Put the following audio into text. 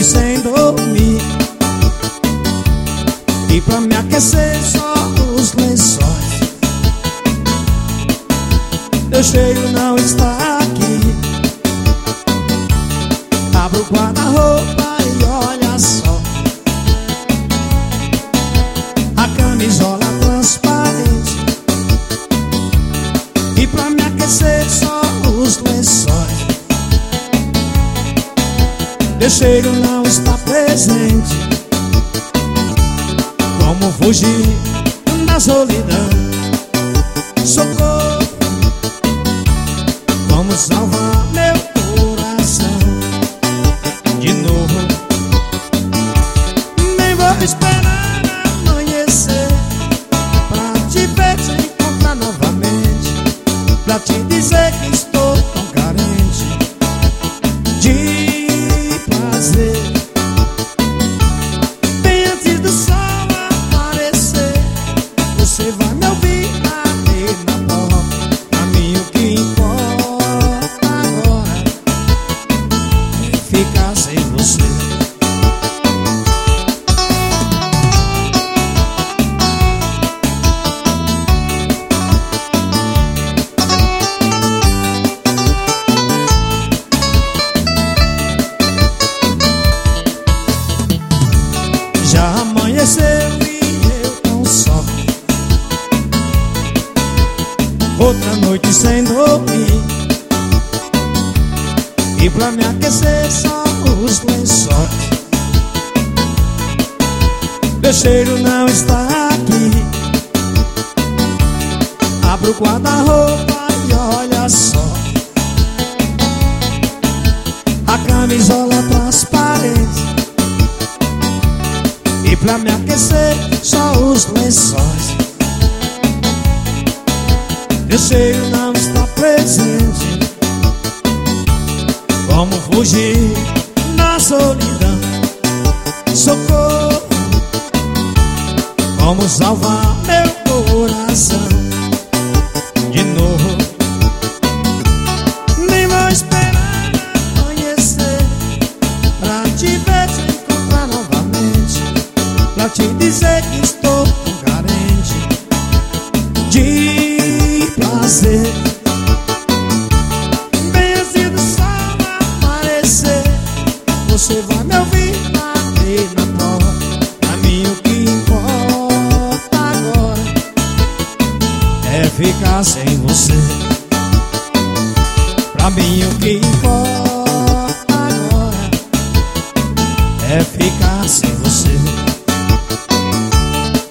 sem dormir. E pra me aquecer só os lençóis. Meu cheiro não está aqui. Abro o guarda-roupa e olha só, a camisola transparente. E pra me aquecer só os lençóis. Meu cheiro não está presente. Como fugir da solidão? Socorro, como salvar meu coração? De novo, nem vou esperar amanhecer pra te ver, te encontrar novamente, pra te dizer que estou tão carente de prazer. Bem antes do sol aparecer, você vai me ouvir bater na porta. Pra mim o que importa agora é ficar sem você. Já amanheceu e eu tão só, outra noite sem dormir. E pra me aquecer só os lençóis. Meu cheiro não está aqui. Abro o guarda-roupa e olha só, a camisola transparente. E pra me aquecer só os lençóis. Meu cheiro não está presente. Como fugir da solidão? Socorro, como salvar meu coração? De novo, nem vou esperar amanhecer pra te ver, te encontrar novamente, pra te dizer que estou tão carente de prazer. Bem antes do sol aparecer, você vai me ouvir bater na porta. Pra mim o que importa agora é ficar sem você. Pra mim o que importa agora é ficar sem você.